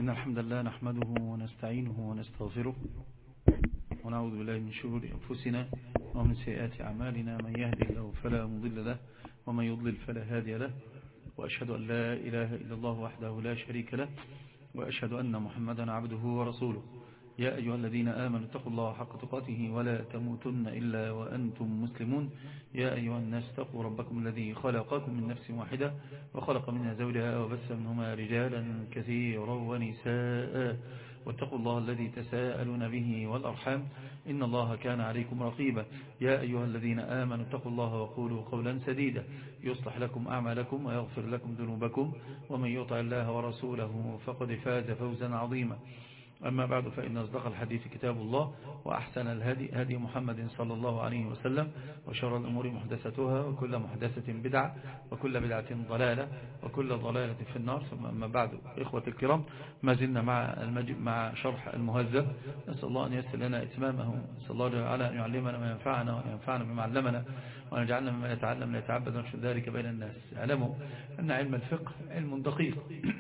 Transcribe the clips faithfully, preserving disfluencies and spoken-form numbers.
إن الحمد لله نحمده ونستعينه ونستغفره ونعوذ بالله من شرور أنفسنا ومن سيئات أعمالنا. من يهدي الله فلا مضل له ومن يضلل فلا هادي له، وأشهد أن لا إله إلا الله وحده لا شريك له، وأشهد أن محمدا عبده ورسوله. يا أيها الذين آمنوا اتقوا الله حق تقاته ولا تموتن إلا وأنتم مسلمون. يا أيها الناس اتقوا ربكم الذي خلقكم من نفس واحدة وخلق منها زوجها وبث منهما رجالا كثيرا ونساء، واتقوا الله الذي تساءلون به والأرحام إن الله كان عليكم رقيبا. يا أيها الذين آمنوا اتقوا الله وقولوا قولا سديدا يصلح لكم أعمالكم ويغفر لكم ذنوبكم، ومن يطع الله ورسوله فقد فاز فوزا عظيما. أما بعد، فإن أصدق الحديث كتاب الله، وأحسن الهدي هدي محمد صلى الله عليه وسلم، وشر الأمور محدثتها، وكل محدثة بدعة، وكل بدعة ضلالة، وكل ضلالة في النار. ثم أما بعد، إخوة الكرام، ما زلنا مع مع شرح المهذب، نسأل الله أن ييسر لنا إتمامه، نسأل الله على أن يعلمنا ما ينفعنا وينفعنا بما علمنا، وأن يجعلنا مما نتعلم نتعبد ونشهد ذلك بين الناس. اعلموا أن علم الفقه علم دقيق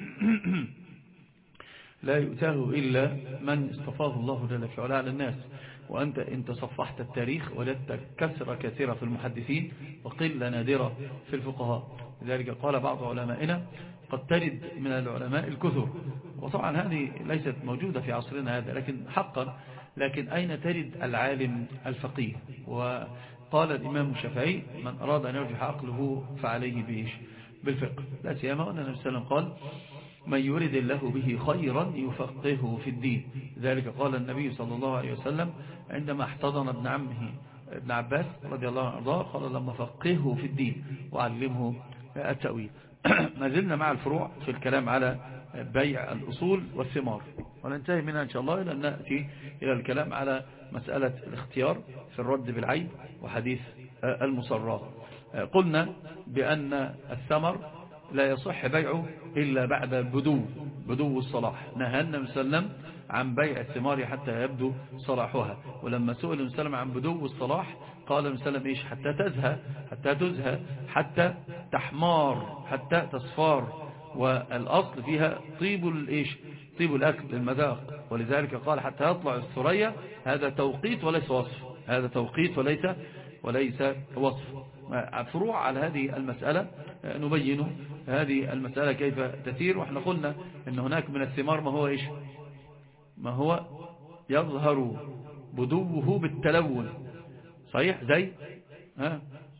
لا يؤتاه إلا من اصطفاه الله جل في علاه على الناس. وأنت إن تصفحت التاريخ وجدت كثرة كثيرة في المحدثين وقلة نادرة في الفقهاء. لذلك قال بعض علمائنا قد ترد من العلماء الكثر، وطبعا هذه ليست موجودة في عصرنا هذا، لكن حقا لكن أين ترد العالم الفقيه؟ وقال الإمام الشافعي: من أراد أن يرجح عقله فعليه بإيش؟ بالفقه. لا سيما وأن النبي صلى الله عليه وسلم قال: من يرد الله به خيرا يفقهه في الدين. ذلك قال النبي صلى الله عليه وسلم عندما احتضن ابن عمه ابن عباس رضي الله عنه وارضاه، قال: لما فقهه في الدين وعلمه التأويل. ما زلنا مع الفروع في الكلام على بيع الأصول والثمار، وننتهي منها إن شاء الله إلى أن نأتي إلى الكلام على مسألة الاختيار في الرد بالعيب وحديث المصرات. قلنا بأن الثمر لا يصح بيعه إلا بعد بدو بدو الصلاح. نهى النبي صلى الله عليه وسلم عن بيع الثمار حتى يبدو صلاحها. ولما سئل النبي صلى الله عليه وسلم عن بدو الصلاح قال النبي صلى الله عليه وسلم: إيش؟ حتى تزهى حتى تزهى حتى تحمار حتى تصفار. والأصل فيها طيب الإيش؟ طيب الأكل المذاق. ولذلك قال: حتى يطلع الثريا. هذا توقيت وليس وصف، هذا توقيت وليس وليس وصف. فروع على هذه المسألة نبين هذه المسألة كيف تسير. وإحنا قلنا أن هناك من الثمار ما هو إيش؟ ما هو يظهر بدوه بالتلون. صحيح؟ زي ها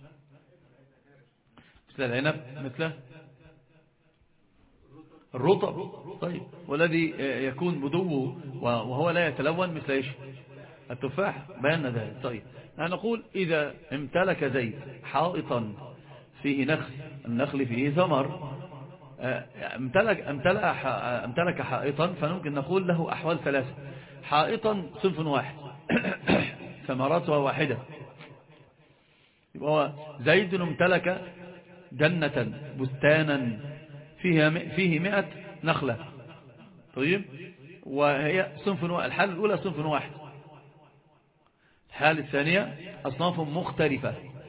مثل العنب، مثل الرطب. طيب، والذي يكون بدوه وهو لا يتلون مثل إيش؟ التفاح. بيان ذلك. طيب، نقول إذا امتلك زيد حائطا فيه نخل، النخل فيه ثمر، امتلك, امتلك, امتلك حائطا، فممكن نقول له أحوال ثلاثة. حائطا صنف واحد ثمراتها واحدة، يبقى هو زيد امتلك جنة بستانا فيها فيه مئة نخلة. طيب، وهي صنف واحد. الحالة الأولى صنف واحد. الحالة الثانية أصناف مختلفة.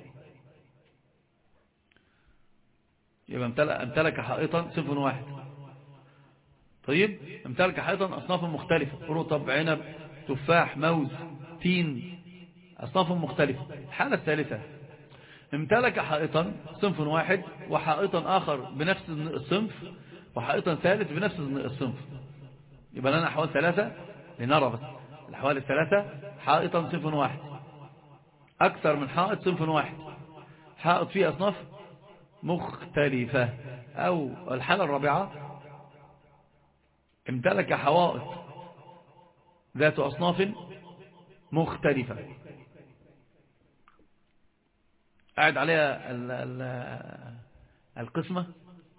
يبقى امتلك حائطا صنف واحد. طيب، امتلك حائطا أصناف مختلفة: رطب، عنب، تفاح، موز، تين، أصناف مختلفة. الحالة الثالثة امتلك حائطا صنف واحد وحائطا آخر بنفس الصنف وحائطا ثالث بنفس الصنف. يبقى لنا أحوال ثلاثة لنرى بس. الأحوال الثلاثة: حائطا صنف واحد، أكثر من حائط صنف واحد، حائط فيه أصناف مختلفة. أو الحالة الرابعة: امتلك حوائط ذات أصناف مختلفة قاعد عليها ال ال القسمة.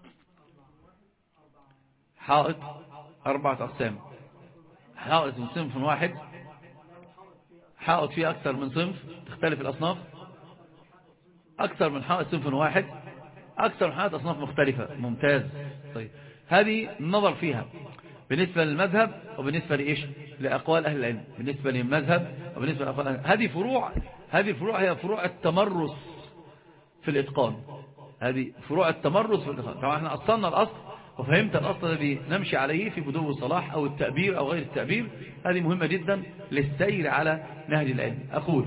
حائط أربعة أقسام: حائط من صنف واحد، حائط فيه أكثر من صنف تختلف الأصناف، أكثر من حائط صنف واحد، أكثر من حائط أصناف مختلفة. ممتاز. طيب، هذه النظر فيها بالنسبة للمذهب وبالنسبة لإيش؟ لأقوال أهل العلم. بالنسبة للمذهب وبالنسبة لأقوال أهل العلم. هذه فروع هذه الفروع هي فروع التمرس في الإتقان. هذه فروع التمرس في الإتقان. طبعا احنا أصلنا الأصل وفهمت الأصل الذي نمشي عليه في بدو الصلاح أو التأبير أو غير التأبير. هذه مهمة جدا للسير على نهج العلم. أقول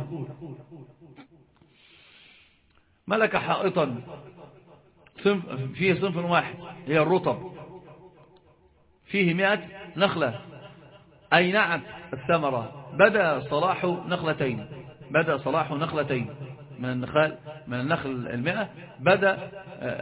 ملك حائطا فيه صنف واحد هي الرطب، فيه مئة نخلة، أينعت الثمرة، بدأ صلاح نخلتين، بدأ صلاح نخلتين من النخل من النخل المئة، بدأ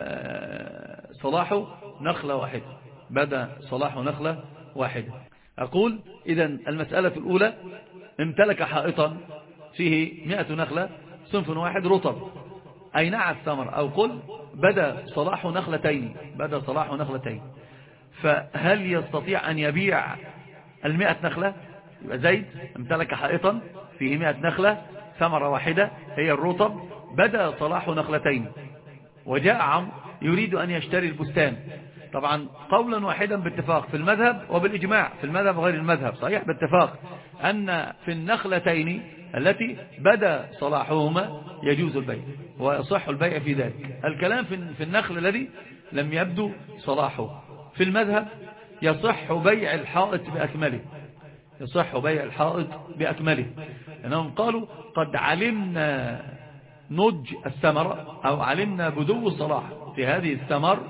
صلاح نخلة واحدة، بدأ صلاح نخلة واحدة. أقول إذن المسألة الأولى امتلك حائطا فيه مئة نخلة صنف واحد رطب، أينعت الثمر، أو قل بدأ صلاح نخلتين، بدأ صلاح نخلتين، فهل يستطيع أن يبيع المئة نخلة؟ يبقى زيد امتلك حائطا فيه مئة نخلة ثمرة واحدة هي الرطب، بدأ صلاح نخلتين، وجاء عمرو يريد أن يشتري البستان. طبعا قولا واحدا باتفاق في المذهب وبالإجماع في المذهب وغير المذهب، صحيح باتفاق أن في النخلتين التي بدأ صلاحهما يجوز البيع ويصح البيع في ذلك. الكلام في النخل الذي لم يبدو صلاحه في المذهب يصح بيع الحائط بأكمله، يصح بيع الحائط بأكمله، لأنهم قالوا قد علمنا نضج الثمرة أو علمنا بدو الصلاح في هذه الثمر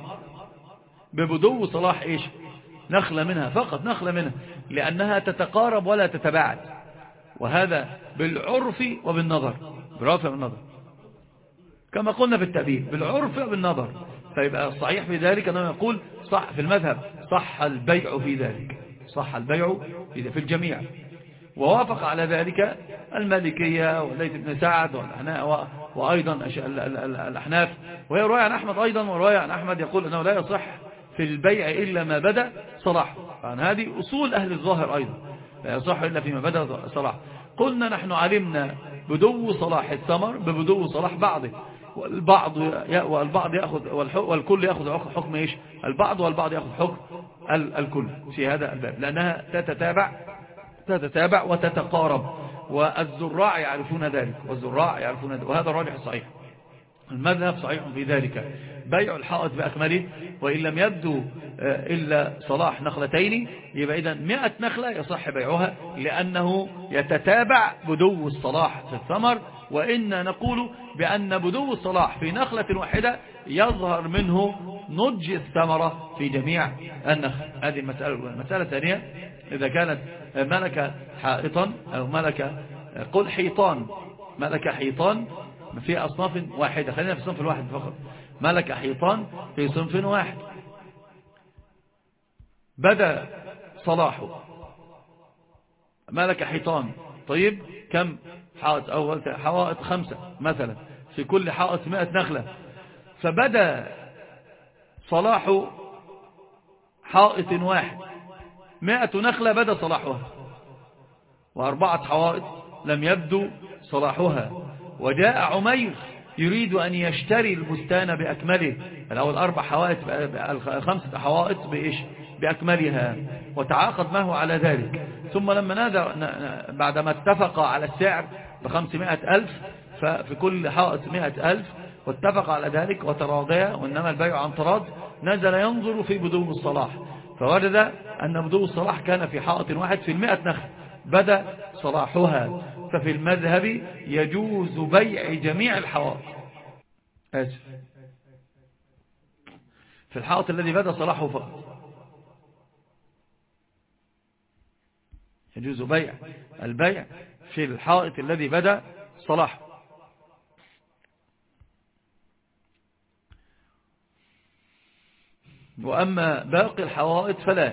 ببدو صلاح إيش نخلة منها فقط، نخلة منها، لأنها تتقارب ولا تتباعد، وهذا بالعرف وبالنظر، بالعرف وبالنظر كما قلنا في التأبير، بالعرف وبالنظر. فيبقى الصحيح في ذلك أنه يقول صح في المذهب صح البيع في ذلك، صح البيع في الجميع. ووافق على ذلك المالكية والليث بن سعد وأيضا الأحناف، وهي رواية عن أحمد أيضا، ورواية عن أحمد يقول أنه لا يصح في البيع إلا ما بدأ صلاحه. يعني هذه أصول أهل الظاهر أيضا، لا يصح إلا فيما بدأ صلاحه. قلنا نحن علمنا بدو صلاح الثمر ببدو صلاح بعضه، والبعض والبعض يأخذ والكل يأخذ حكم إيش البعض، والبعض يأخذ حكم الكل في هذا الباب، لأنها تتتابع تتتابع وتتقارب، والزراع يعرفون ذلك، والزراع يعرفون ذلك، وهذا الراجح الصحيح. المذهب صحيح في ذلك، بيع الحائط بأكمله، وإن لم يبدو إلا صلاح نخلتين يبقى إذن مئة نخلة يصح بيعها، لأنه يتتابع بدو الصلاح في الثمر. وإن نقول بأن بدو الصلاح في نخلة واحدة يظهر منه نضج الثمرة في جميع النخل. هذه المسألة الأولى. المسألة الثانية إذا كانت ملك حائطا أو ملك قل حيطان، ملك حيطان في أصناف واحدة، خلينا في صنف الواحد فقط، ملك حيطان في صنف واحد بدأ صلاحه، ملك حيطان طيب كم حائط؟ أول حوائط خمسة مثلا، في كل حائط مئة نخلة، فبدأ صلاح حائط واحد مئة نخلة بدأ صلاحها، وأربعة حوائط لم يبدو صلاحها، وجاء عمير يريد أن يشتري البستان بأكمله، الأول أربع حوائط خمسة حوائط بإيش بأكملها، وتعاقد معه على ذلك. ثم لما نادى بعدما اتفق على السعر بخمسمائة ألف، ففي كل حائط مائة ألف، واتفق على ذلك وتراضيا، وإنما البيع عن تراض، نزل ينظر في بدو الصلاح، فوجد أن بدو الصلاح كان في حائط واحد في المئة نخل بدأ صلاحها، ففي المذهب يجوز بيع جميع الحوائط. آسف، في الحائط الذي بدأ صلاحه فقط يجوز بيع البيع في الحائط الذي بدأ صلاحه. وأما باقي الحوائط فلا،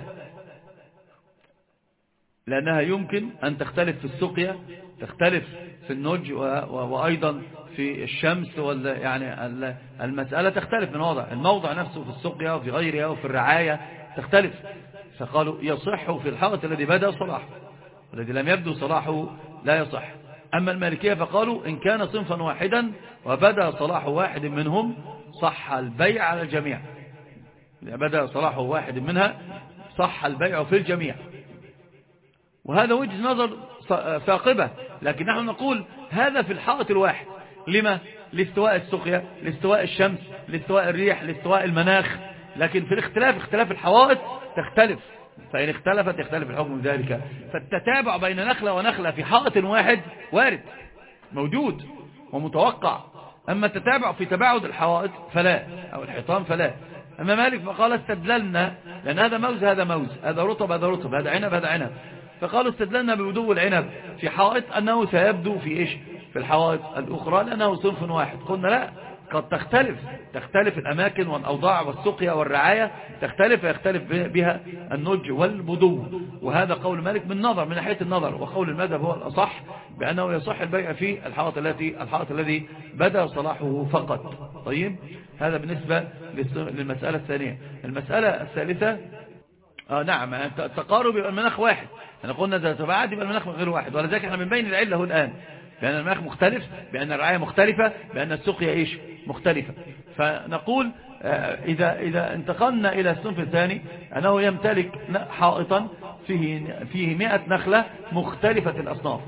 لأنها يمكن أن تختلف في السقيا، تختلف في النضج، وأيضا في الشمس، يعني المسألة تختلف من وضع الموضع نفسه في السقيا وفي غيرها وفي الرعاية تختلف. فقالوا يصح في الحائط الذي بدأ صلاحه، الذي لم يبدو صلاحه لا يصح. أما المالكية فقالوا إن كان صنفا واحدا وبدأ صلاح واحد منهم صح البيع على الجميع، إذا بدأ صلاح واحد منها صح البيع في الجميع. وهذا وجه نظر ثاقبة، لكن نحن نقول هذا في الحائط الواحد. لما؟ لاستواء السقيا، لاستواء الشمس، لاستواء الريح، لاستواء المناخ، لكن في الاختلاف اختلاف الحوائط تختلف، فإن اختلفت يختلف الحكم بذلك. فالتتابع بين نخلة ونخلة في حائط واحد وارد موجود ومتوقع، أما التتابع في تباعد الحوائط فلا، أو الحيطان فلا. أما مالك فقال استدللنا، لأن هذا موز هذا موز، هذا رطب هذا رطب، هذا عنب هذا عنب، فقالوا استدللنا ببدو العنب في حائط أنه سيبدو في إيش في الحوائط الأخرى لأنه صنف واحد. قلنا لا، قد تختلف تختلف الأماكن والأوضاع والسقيا والرعاية، تختلف ويختلف بها النضج والبدو. وهذا قول مالك من نظر من ناحية النظر، وقول المذهب هو الأصح بأنه يصح البيع في الحائط التي الحائط الذي بدا صلاحه فقط. طيب، هذا بالنسبة للمسألة الثانية. المسألة الثالثة آه نعم التقارب يبقى المناخ واحد، احنا قلنا إذا تباعد يبقى المناخ غير واحد، ولذلك احنا من بين العلة الآن بأن المناخ مختلف، بأن الرعاية مختلفة، بأن السقيا إيش مختلفة. فنقول إذا, إذا انتقلنا إلى الصنف الثاني أنه يمتلك حائطا فيه, فيه مئة نخلة مختلفة الأصناف،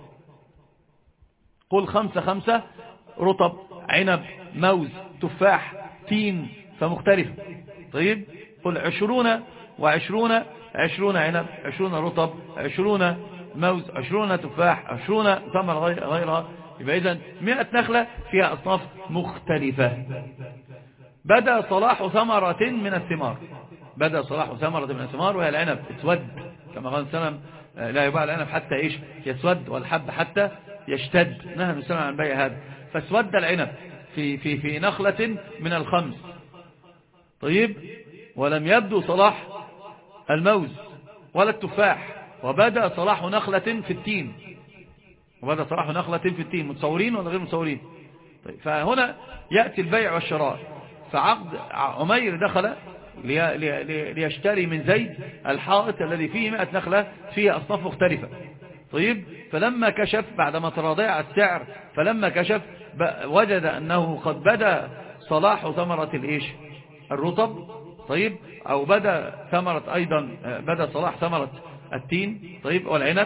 قل خمسة خمسة، رطب عنب موز تفاح تين، فمختلفة. طيب، قل عشرون وعشرون، عشرون عنب عشرون رطب عشرون موز عشرون تفاح عشرون ثمر غيرها، يبقى إذن مئة نخلة فيها أصناف مختلفة. بدأ صلاح ثمرة من الثمار، بدأ صلاح ثمرة من الثمار وهي العنب اسود، كما قال سلم لا يباع العنب حتى إيش يسود، والحب حتى يشتد، نهى السلام عن بيع هذا. فاسود العنب في, في, في نخلة من الخمس. طيب، ولم يبدو صلاح الموز ولا التفاح، وبدأ صلاح نخلة في التين، وبدأ صلاح نخلة في التين. متصورين ولا غير متصورين؟ طيب، فهنا يأتي البيع والشراء. فعقد عمير دخل لي لي ليشتري من زيد الحائط الذي فيه مئة نخلة فيه أصناف مختلفة. طيب، فلما كشف بعدما تراضع السعر، فلما كشف وجد أنه قد بدأ صلاح ثمرة الإيش الرطب. طيب، أو بدأ ثمرة أيضا بدأ صلاح ثمرة التين. طيب، والعنب،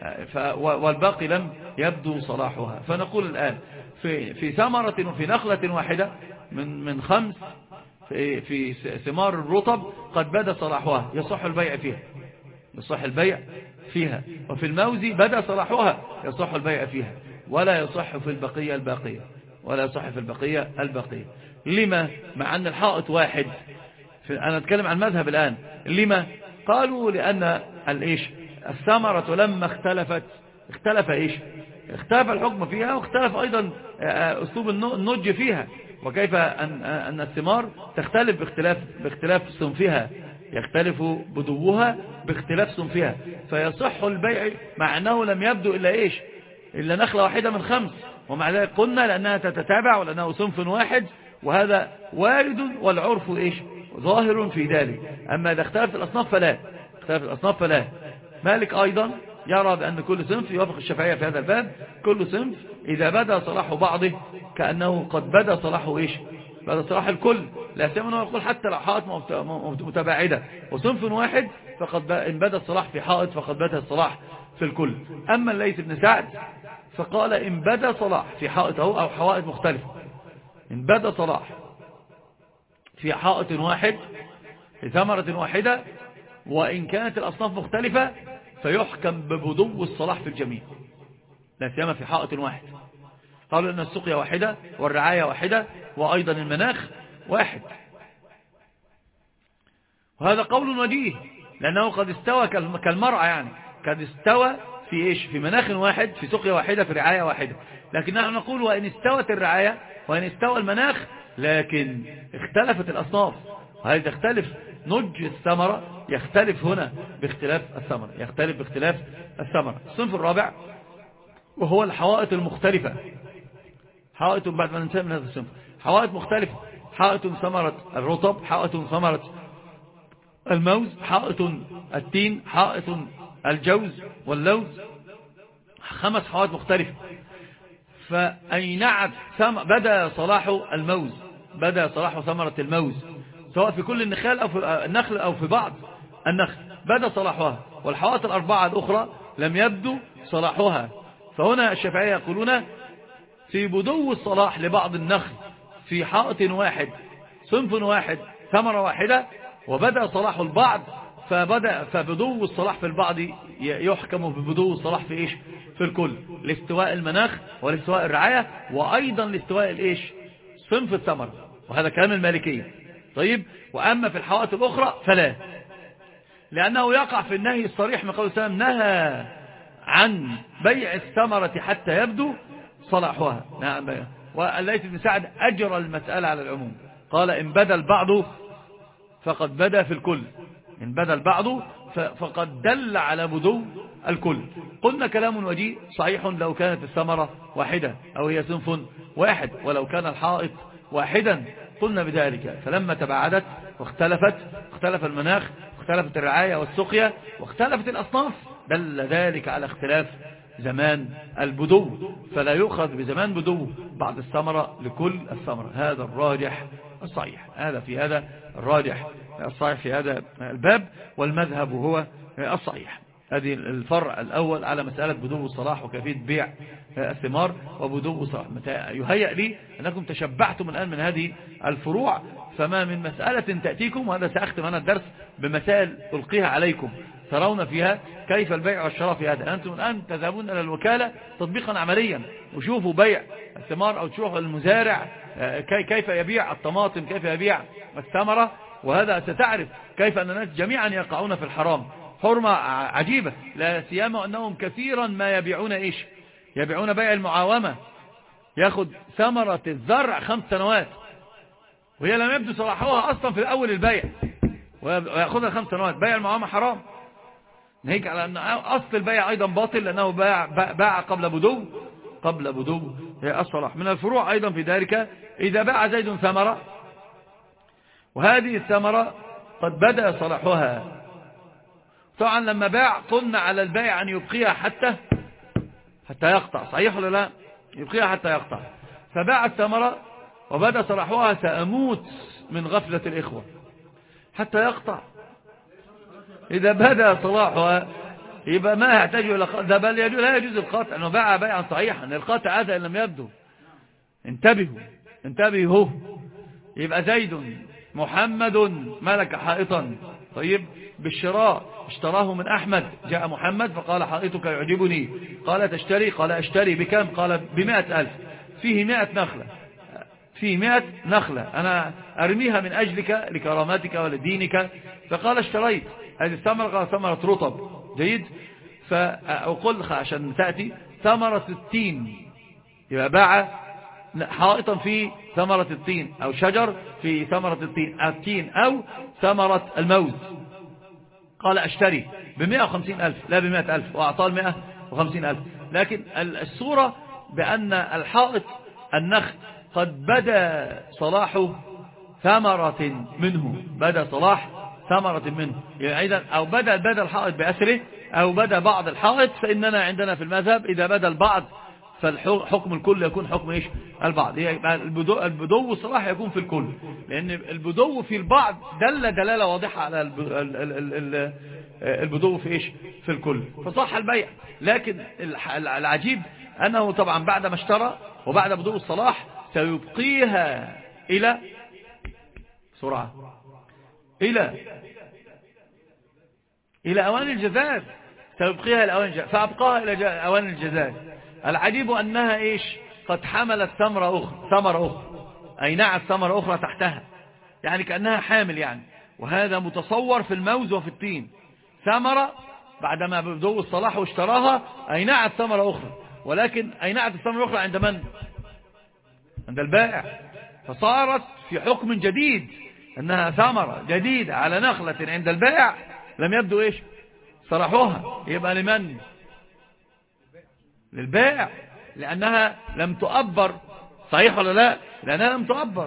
والباقي لم يبدو صلاحها. فنقول الآن في في ثمرة وفي نخلة واحدة من من خمس في في ثمار الرطب قد بدا صلاحها، يصح البيع فيها يصح البيع فيها وفي الموز بدا صلاحها، يصح البيع فيها، ولا يصح في البقية الباقية ولا يصح في البقية الباقية. لما؟ مع أن الحائط واحد. أنا أتكلم عن المذهب الآن. لما؟ قالوا لأن الإيش الثمرة لما اختلفت اختلف إيش اختلف الحكم فيها، واختلف أيضا أسلوب النضج فيها، وكيف أن أن الثمار تختلف باختلاف باختلاف صنفها، يختلف بدوها باختلاف صنفها، فيصح البيع مع أنه لم يبدو إلا إيش إلا نخلة واحدة من خمس، ومع ذلك قلنا لأنها تتتابع ولأنه صنف واحد، وهذا وارد والعرف إيش ظاهر في ذلك. أما إذا اختلفت الأصناف فلا اختلفت الأصناف فلا. مالك أيضا يرى بأن كل صنف، يوافق الشافعية في هذا الباب، كل صنف إذا بدا صلاح بعضه كأنه قد بدا صلاحه إيش بدا صلاح الكل، لا سيما يقول حتى لو حائط متباعدة وصنف واحد فقد إن بدا الصلاح في حائط فقد بدا الصلاح في الكل. أما الليث بن سعد فقال إن بدا صلاح في حائط أو حوائط مختلفة، إن بدا صلاح في حائط واحد في ثمرة واحدة وإن كانت الأصناف مختلفة فيحكم ببدو الصلاح في الجميع، لا سيما في حائط واحد. قالوا أن السقيا واحدة والرعاية واحدة وأيضا المناخ واحد، وهذا قول وجيه لأنه قد استوى كالمرأة، يعني قد استوى في إيش في مناخ واحد في سقيا واحدة في رعاية واحدة. لكن نحن نقول وإن استوت الرعاية وإن استوى المناخ لكن اختلفت الأصناف، وهذا يختلف نضج الثمرة يختلف هنا باختلاف الثمرة يختلف باختلاف الثمرة. الصنف الرابع وهو الحوائط المختلفة. حائط بعد ما ننتهي من هذا الصنف حوائط مختلفة، حائط ثمرة الرطب، حائط ثمرة الموز، حائط التين، حائط الجوز واللوز، خمس حوائط مختلفة. فأينعت بدأ صلاح الموز بدأ صلاح ثمرة الموز سواء في كل النخال أو في النخل أو في بعض النخل بدأ صلاحها، والحوائط الأربعة الأخرى لم يبدو صلاحها. فهنا الشافعية يقولون في بدو الصلاح لبعض النخل في حائط واحد صنف واحد ثمرة واحدة وبدأ صلاح البعض، فبدأ فبدو الصلاح في البعض يحكم ببدو الصلاح في إيش؟ في الكل، لاستواء المناخ ولاستواء الرعاية، وأيضا لاستواء الإيش؟ صنف الثمرة، وهذا كلام المالكية. طيب، وأما في الحوائط الأخرى فلا، لأنه يقع في النهي الصريح من قول السلام نهى عن بيع الثمرة حتى يبدو صلاحها. نعم، والليث بن سعد أجرى المسألة على العموم، قال إن بدا البعض فقد بدا في الكل، إن بدا البعض فقد دل على بدو الكل. قلنا كلام وجيه صحيح لو كانت الثمرة واحدة أو هي صنف واحد، ولو كان الحائط واحدا قلنا بذلك. فلما تباعدت واختلفت، اختلف المناخ، اختلفت الرعاية والسقيا، واختلفت الأصناف، دل ذلك على اختلاف زمان البدو، فلا يؤخذ بزمان بدو بعد الثمرة لكل الثمرة. هذا الراجح الصحيح، هذا في هذا الراجح الصحيح في هذا الباب، والمذهب هو الصحيح. هذه الفرع الأول على مسألة بدو الصلاح وكيفية بيع الثمار وبدو الصلاح. يهيأ لي أنكم تشبعتم الآن من هذه الفروع، فما من مسألة تأتيكم، وهذا سأختم أنا الدرس بمسائل ألقيها عليكم ترون فيها كيف البيع والشراء في هذا. أنتم الآن تذهبون إلى الوكالة تطبيقا عمليا، وشوفوا بيع الثمار، أو تشوفوا المزارع كيف يبيع الطماطم، كيف يبيع الثمرة، وهذا ستعرف كيف أن الناس جميعا يقعون في الحرام حرمة عجيبة، لا سيما أنهم كثيرا ما يبيعون إيش؟ يبيعون بيع المعاومة، ياخد ثمرة الزرع خمس سنوات وهي لم يبدو صلاحها أصلا في الأول البيع، ويأخذها خمس سنوات. بيع المعاومة حرام، نهيك على أن أصل البيع أيضا باطل، لأنه باع, باع قبل بدو قبل بدو الصلاح. من الفروع أيضا في ذلك إذا باع زيد ثمرة وهذه الثمرة قد بدأ صلاحها، طبعا لما باع قلنا على البائع أن يبقيها حتى حتى يقطع، صحيح ولا لا؟ يبقيها حتى يقطع، فباع الثمرة وبدأ صلاحها، سأموت من غفلة الإخوة حتى يقطع. إذا بدأ صلاحها يبقى ما يحتاج إلى قطع، بل لا يجوز القطع، أنه باع بيعا صحيحا، القطع هذا إن لم يبدو. انتبهوا انتبهوا، يبقى زيد محمد ملك حائطا، طيب بالشراء اشتراه من أحمد، جاء محمد فقال حائطك يعجبني، قال تشتري؟ قال اشتري، بكم؟ قال بمائة ألف، فيه مائة نخلة، فيه مائة نخلة، أنا أرميها من أجلك لكرامتك ولدينك، فقال اشتريت هذه الثمرة، قال ثمرة رطب، جيد، فأقول عشان تأتي ثمرة التين، يبقى باع حائطا في ثمرة التين، أو شجر في ثمرة التين، التين أو ثمرة الموز، قال اشتري بمئة وخمسين ألف، لا بمئة ألف، وأعطاه المئة وخمسين ألف. لكن الصورة بأن الحائط النخل قد بدأ صلاح ثمرة منه، بدأ صلاح ثمرة منه، يعني أو بدأ بدأ الحائط بأسره أو بدأ بعض الحائط، فإننا عندنا في المذهب إذا بدأ البعض فالحكم الكل يكون حكم إيش؟ البعض. يبقى البدو, البدو الصلاح يكون في الكل، لأن البدو في البعض دل دلالة واضحة على البدو في إيش؟ في الكل، فصح البيع. لكن العجيب أنه طبعا بعد ما اشترى وبعد بدو الصلاح سيبقيها إلى سرعة إلى إلى أوان الجزاز، سيبقيها إلى أوان الجزاز، فأبقاها إلى أوان الجزاز. العجيب أنها إيش؟ قد حملت ثمرة أخرى، ثمرة أخرى أي نعت ثمرة أخرى تحتها، يعني كأنها حامل يعني. وهذا متصور في الموز وفي التين، ثمرة بعدما بدو الصلاح واشتراها أي نعت ثمرة أخرى، ولكن أي نعت الثمرة الأخرى عند من؟ عند البائع، فصارت في حكم جديد أنها ثمرة جديدة على نخلة عند البائع لم يبدو إيش؟ صلاحها، يبقى لمن؟ للبائع، لأنها لم تؤبر، صحيح ولا لا؟ لأنها لم تؤبر،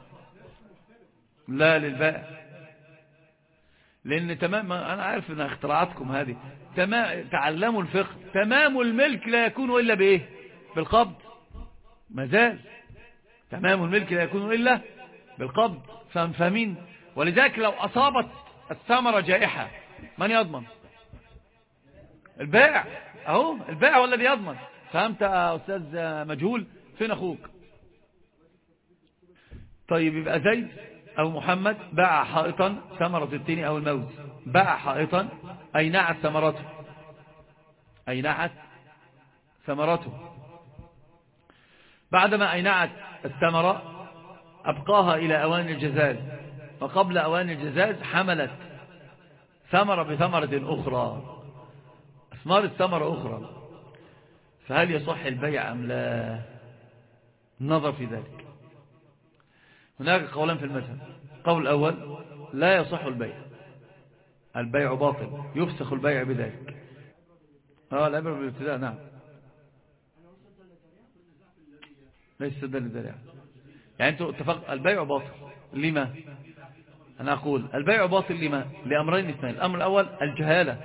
لا للبائع، لأن تمام، أنا عارف أن اختراعاتكم هذه، تمام، تعلموا الفقه، تمام الملك لا يكون إلا بإيه؟ بالقبض، ما زال تمام الملك لا يكون إلا بالقبض، فاهمين؟ ولذلك لو أصابت الثمرة جائحة من يضمن؟ البائع، اهو البائع هو الذي يضمن. فهمت يا أستاذ مجهول؟ فين أخوك؟ طيب يبقى زيد أو محمد باع حائطا ثمرة التين أو الموز. باع حائطا أي نعت ثمرته، أي نعت ثمرته. بعدما أينعت الثمرة أبقاها إلى أوان الجزاز، وقبل أوان الجزاز حملت ثمرة بثمرة أخرى، أثمار الثمرة أخرى، فهل يصح البيع أم لا؟ النظر في ذلك. هناك قولان في المذهب. قول الأول لا يصح البيع، البيع باطل، يفسخ البيع بذلك. اه الأمر بالابتداء نعم، ليس سدا للذريعة. يعني انتوا اتفق البيع باطل لما؟ أنا أقول البيع باطل لما؟ لأمرين اثنين. الأمر الأول الجهالة.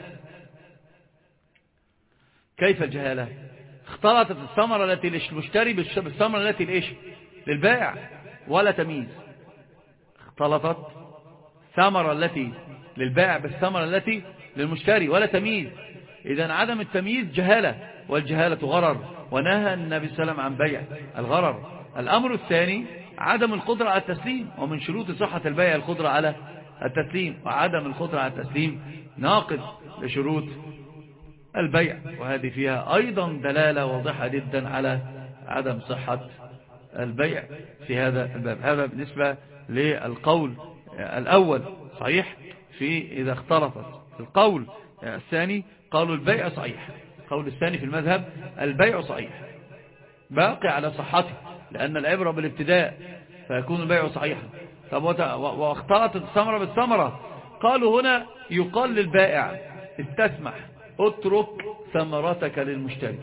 كيف الجهالة؟ اختلطت الثمرة التي للمشتري بالثمرة التي لإيش؟ للبائع، ولا تمييز. اختلطت الثمرة التي للبائع بالثمرة التي للمشتري ولا تمييز. إذن عدم التمييز جهالة، والجهالة غرر، ونهى النبي صلى الله عليه وسلم عن بيع الغرر. الأمر الثاني عدم القدرة على التسليم، ومن شروط صحة البيع القدرة على التسليم، وعدم القدرة على التسليم ناقض لشروط البيع، وهذه فيها أيضا دلالة واضحة جدا على عدم صحة البيع في هذا الباب. هذا بالنسبة للقول الأول صحيح في إذا اختلطت. القول الثاني قالوا البيع صحيح، القول الثاني في المذهب البيع صحيح باقي على صحته، لأن العبرة بالابتداء فيكون البيع صحيحا. طب واختلطت الثمرة بالثمرة، قالوا هنا يقال للبائع استسمح، اترك ثمرتك للمشتري،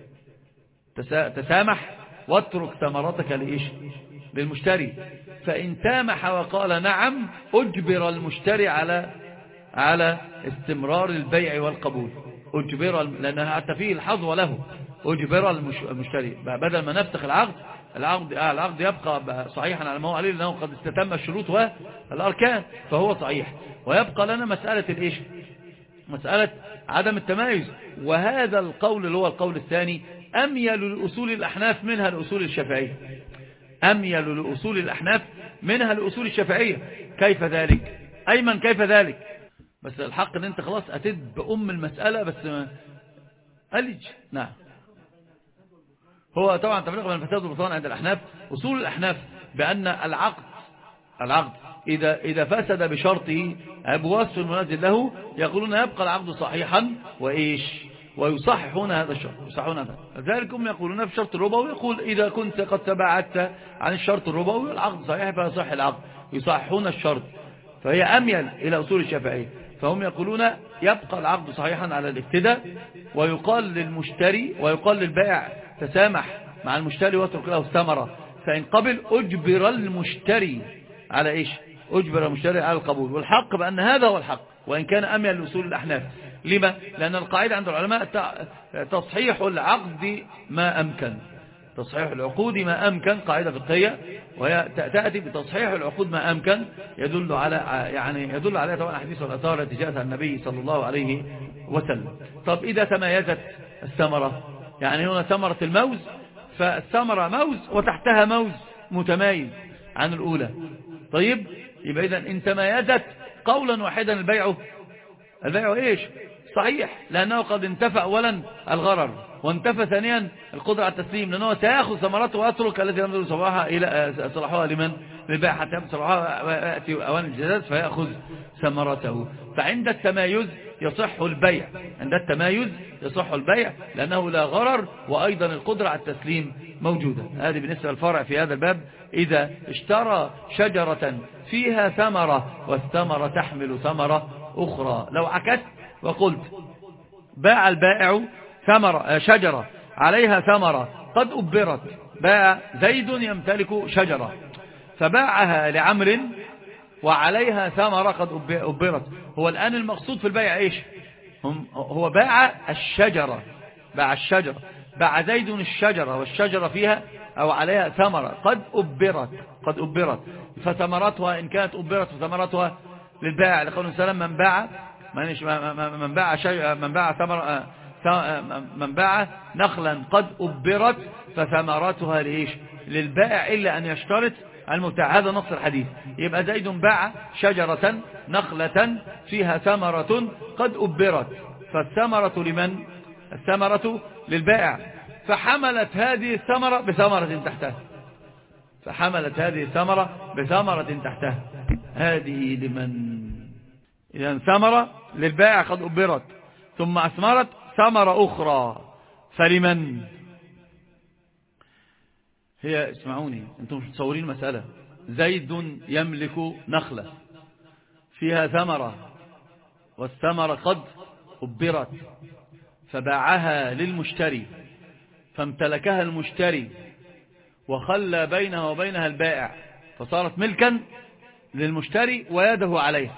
تسامح واترك ثمرتك لإيش؟ للمشتري. فإن سامح وقال نعم أجبر المشتري على على استمرار البيع والقبول، أجبر، لأنها حتى فيه الحظوة له، أجبر المشتري بدل ما نفتح العقد، العقد العقد يبقى صحيحا على ما هو عليه، لأنه قد استتم الشروط والأركان فهو صحيح، ويبقى لنا مسألة الإيش؟ مسألة عدم التمايز. وهذا القول اللي هو القول الثاني أميل لأصول الأحناف منها لأصول الشافعية، أميل لأصول الأحناف منها لأصول الشافعية. كيف ذلك؟ أيمن كيف ذلك؟ بس الحق ان انت خلاص اتيت بأم المسألة، بس ألج. نعم، هو طبعا تفريق بين الفساد والبطلان عند الأحناف. أصول الأحناف بأن العقد العقد إذا إذا فسد بشرطه بوصف المنزل له يقولون يبقى العقد صحيحا وإيش، ويصححون هذا الشرط، يصححون هذا. لذلك هم يقولون في شرط الربوي، يقول إذا كنت قد تباعدت عن الشرط الربوي العقد صحيح فيصح العقد، يصححون الشرط. فهي أميل إلى أصول الشافعية، فهم يقولون يبقى العقد صحيحا على الابتداء، ويقال للمشتري ويقال للبائع تسامح مع المشتري واترك له الثمرة، فإن قبل أجبر المشتري على إيش؟ أجبر المشتري على القبول. والحق بأن هذا هو الحق، وإن كان أميل لأصول الأحناف. لما؟ لأن القاعدة عند العلماء تصحيح العقد ما أمكن، تصحيح العقود ما أمكن، قاعدة فقهية، وهي تأتي بتصحيح العقود ما أمكن، يدل على يعني يدل عليها طبعا الحديث والآثار التي جاءتها النبي صلى الله عليه وسلم. طب إذا تميزت الثمرة، يعني هنا ثمرة الموز، فالثمرة موز وتحتها موز متمايز عن الأولى، طيب يبقى إذن إن تميزت قولا واحدا البيع البيع إيش؟ صحيح، لأنه قد انتفى أولا الغرر، وانتفى ثانيا القدرة على التسليم، لأنه سيأخذ ثمرته ويترك التي لم يدرس صلاحها إلى صلاحها لمن؟ للبائع، حتى يأخذ صلاحها يأتي أوان الجزاز فيأخذ ثمرته. فعند التمايز يصح البيع، عند التمايز يصح البيع لأنه لا غرر، وأيضا القدرة على التسليم موجودة. هذه بالنسبة للفرع في هذا الباب. إذا اشترى شجرة فيها ثمرة والثمرة تحمل ثمرة أخرى، لو عكست وقلت باع البائع ثمرة شجرة عليها ثمرة قد أبرت، باع زيد يمتلك شجرة فباعها لعمر وعليها ثمرة قد أبرت، هو الآن المقصود في البيع إيش؟ هو باع الشجرة، باع الشجرة، باع زيد الشجرة والشجرة فيها أو عليها ثمرة قد أبرت، قد أبرت، فثمرتها إن كانت أبرت فثمرتها للبائع، لقوله سلام من باع من باع من باع ثمر من باع نخلا قد أبرت فثمرتها لإيش؟ للبائع، إلا أن يشترط المبتاع. هذا نص الحديث. يبقى زيد باع شجرة نخلة فيها ثمرة قد أبرت، فالثمرة لمن؟ الثمرة للبائع. فحملت هذه الثمرة بثمرة تحتها فحملت هذه الثمرة بثمرة تحتها هذه لمن؟ إذن ثمرة للبائع قد أبرت ثم أثمرت ثمرة أخرى، فلمن؟ هي اسمعوني، أنتم مش متصورين المسألة. زيد يملك نخلة فيها ثمرة والثمرة قد أبرت، فباعها للمشتري، فامتلكها المشتري وخلى بينها وبينها البائع، فصارت ملكا للمشتري ويده عليها،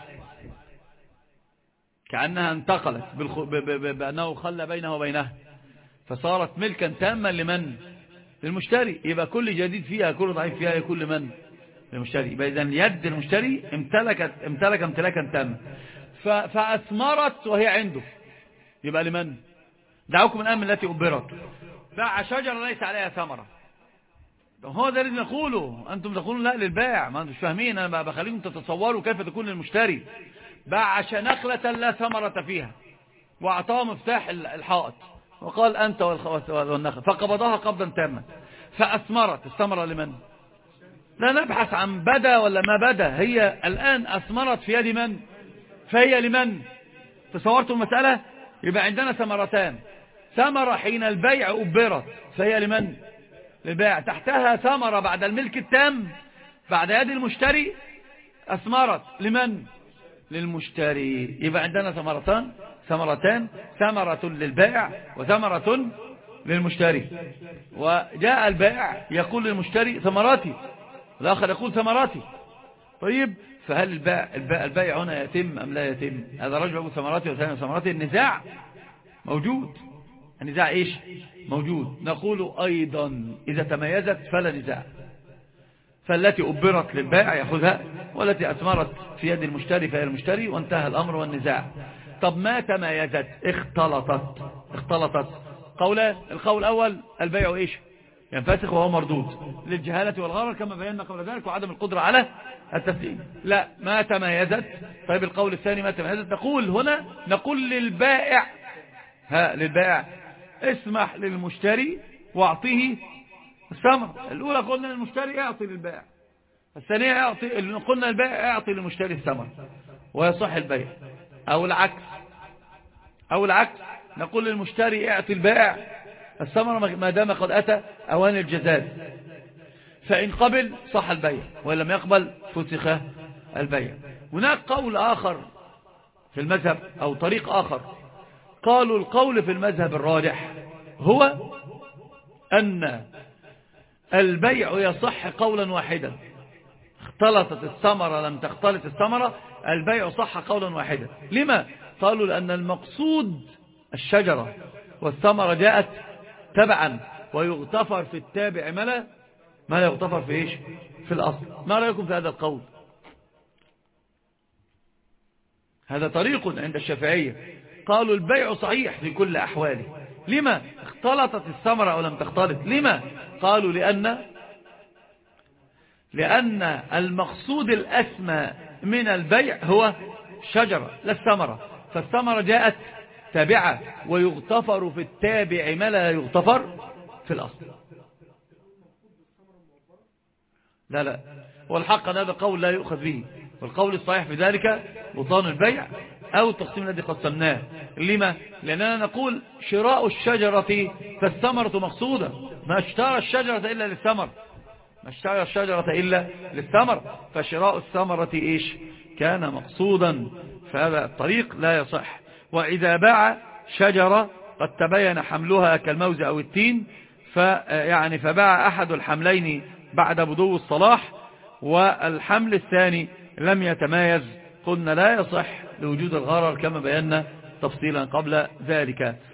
كأنها انتقلت بالخ... ب... ب... ب... بأنه خلى بينه وبينها، فصارت ملكا تاما لمن؟ للمشتري. يبقى كل جديد فيها كل ضعيف فيها يكون لمن؟ للمشتري. يبقى إذن يد المشتري امتلكت امتلك امتلاكا تاما، ف... فأثمرت وهي عنده، يبقى لمن؟ دعوكم من أمن التي أبرت. باع شجرة ليس عليها ثمرة، هو ده اللي نقوله. أنتم تقولون لا للبائع، ما أنتم مش فاهمين، أنا بخليكم تتصوروا كيف تكون للمشتري. باع نخلة لا ثمرة فيها وأعطاه مفتاح الحائط وقال أنت والنخل، فقبضها قبضا تاما فأثمرت. الثمرة لمن؟ لا نبحث عن بدا ولا ما بدا، هي الآن أثمرت في يد من؟ فهي لمن؟ تصورتوا المسألة؟ يبقى عندنا ثمرتان، ثمرة حين البيع أبرت فهي لمن؟ للبائع، تحتها ثمرة بعد الملك التام بعد يد المشتري أثمرت لمن؟ للمشتري. يبقى عندنا ثمرتان ثمرتان ثمرة للبائع وثمرة للمشتري. وجاء البائع يقول للمشتري ثمراتي، الآخر يقول ثمراتي. طيب فهل البائع, البائع هنا يتم أم لا يتم؟ هذا رجل يقول ثمراتي وثاني ثمراتي، النزاع موجود. النزاع إيش؟ موجود. نقول أيضا إذا تميزت فلا نزاع، فالتي أبرت للبائع يأخذها، والتي أثمرت في يد المشتري فهي المشتري، وانتهى الأمر والنزاع. طب ما تميزت؟ اختلطت اختلطت قولا. القول الأول البيع إيش؟ ينفسخ وهو مردود للجهالة والغرر كما بينا قبل ذلك، وعدم القدرة على التسليم. لا ما تميزت. طيب القول الثاني ما تميزت، نقول هنا نقول للبائع ها للبائع اسمح للمشتري واعطيه الثمرة. الأولى قلنا للمشتري اعطي للبائع، الثانية اعطي، قلنا للبائع اعطي للمشتري الثمرة ويصح البيع. أو العكس أو العكس نقول للمشتري اعطي البائع الثمرة ما دام قد أتى أوان الجزاء، فإن قبل صح البيع وإن لم يقبل فسخ البيع. هناك قول آخر في المذهب أو طريق آخر، قالوا القول في المذهب الراجح هو أن البيع يصح قولا واحدا، اختلطت الثمرة لم تختلط الثمرة، البيع صح قولا واحدا. لما؟ قالوا لأن المقصود الشجرة والثمرة جاءت تبعا، ويغتفر في التابع ما لا ما لا يغتفر في إيش؟ في الأصل. ما رأيكم في هذا القول؟ هذا طريق عند الشافعية، قالوا البيع صحيح في كل أحواله. لما؟ اختلطت الثمرة أو لم تختلط. لما؟ قالوا لأن لأن المقصود الأسمى من البيع هو الشجرة لا الثمرة، فالثمرة جاءت تابعة ويغتفر في التابع ما لا يغتفر في الأصل. لا لا والحق هذا قول لا يؤخذ به، والقول الصحيح في ذلك بطلان البيع أو التقسيم الذي قسمناه. لما؟ لأننا نقول شراء الشجرة فالثمرة مقصودة، ما اشترى الشجرة إلا للثمر، ما اشترى الشجرة إلا للثمر، فشراء الثمرة إيش؟ كان مقصودا، فهذا الطريق لا يصح. وإذا باع شجرة قد تبين حملها كالموز أو التين، فيعني فباع أحد الحملين بعد بدو الصلاح والحمل الثاني لم يتمايز، قلنا لا يصح لوجود الغرر كما بينا تفصيلا قبل ذلك.